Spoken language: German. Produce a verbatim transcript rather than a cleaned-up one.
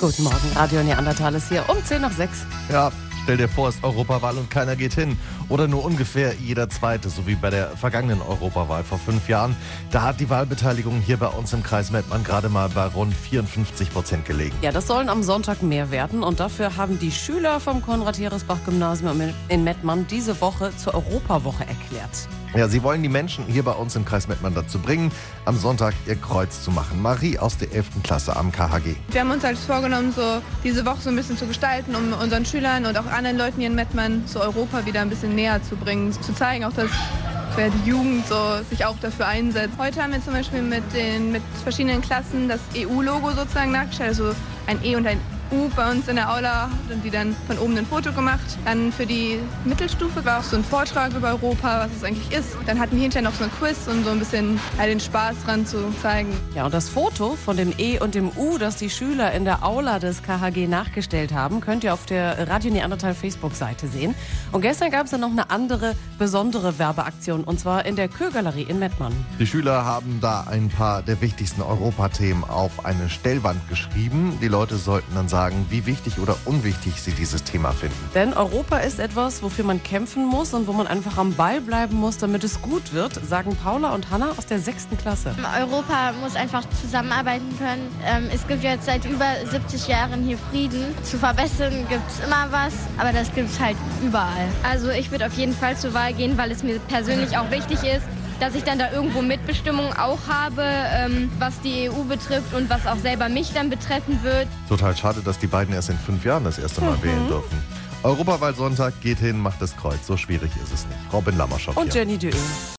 Guten Morgen, Radio Neandertal ist hier um zehn nach sechs. Ja, stell dir vor, es ist Europawahl und keiner geht hin. Oder nur ungefähr jeder Zweite, so wie bei der vergangenen Europawahl vor fünf Jahren. Da hat die Wahlbeteiligung hier bei uns im Kreis Mettmann gerade mal bei rund vierundfünfzig Prozent gelegen. Ja, das sollen am Sonntag mehr werden und dafür haben die Schüler vom Konrad-Heresbach-Gymnasium in Mettmann diese Woche zur Europawoche erklärt. Ja, sie wollen die Menschen hier bei uns im Kreis Mettmann dazu bringen, am Sonntag ihr Kreuz zu machen. Marie aus der elften Klasse am K H G. Wir haben uns halt vorgenommen, so diese Woche so ein bisschen zu gestalten, um unseren Schülern und auch anderen Leuten hier in Mettmann zu Europa wieder ein bisschen näher zu bringen. Zu zeigen auch, dass die Jugend so sich auch dafür einsetzt. Heute haben wir zum Beispiel mit, den, mit verschiedenen Klassen das E U-Logo sozusagen nachgestellt, also ein E und ein U bei uns in der Aula und die dann von oben ein Foto gemacht. Dann für die Mittelstufe war auch so ein Vortrag über Europa, was es eigentlich ist. Dann hatten wir hinterher noch so ein Quiz, um so ein bisschen halt den Spaß dran zu zeigen. Ja, und das Foto von dem E und dem U, das die Schüler in der Aula des K H G nachgestellt haben, könnt ihr auf der Radio Neandertal Facebook-Seite sehen. Und gestern gab es dann noch eine andere besondere Werbeaktion, und zwar in der Kö-Galerie in Mettmann. Die Schüler haben da ein paar der wichtigsten Europathemen auf eine Stellwand geschrieben. Die Leute sollten dann sagen, wie wichtig oder unwichtig sie dieses Thema finden. Denn Europa ist etwas, wofür man kämpfen muss und wo man einfach am Ball bleiben muss, damit es gut wird, sagen Paula und Hanna aus der sechsten Klasse. Europa muss einfach zusammenarbeiten können. Ähm, es gibt jetzt seit über siebzig Jahren hier Frieden. Zu verbessern gibt es immer was, aber das gibt es halt überall. Also ich würde auf jeden Fall zur Wahl gehen, weil es mir persönlich auch wichtig ist, dass ich dann da irgendwo Mitbestimmung auch habe, ähm, was die E U betrifft und was auch selber mich dann betreffen wird. Total schade, dass die beiden erst in fünf Jahren das erste Mal mhm. wählen dürfen. Europawahl Sonntag, geht hin, macht das Kreuz. So schwierig ist es nicht. Robin Lammerschow und hier. Jenny Dö.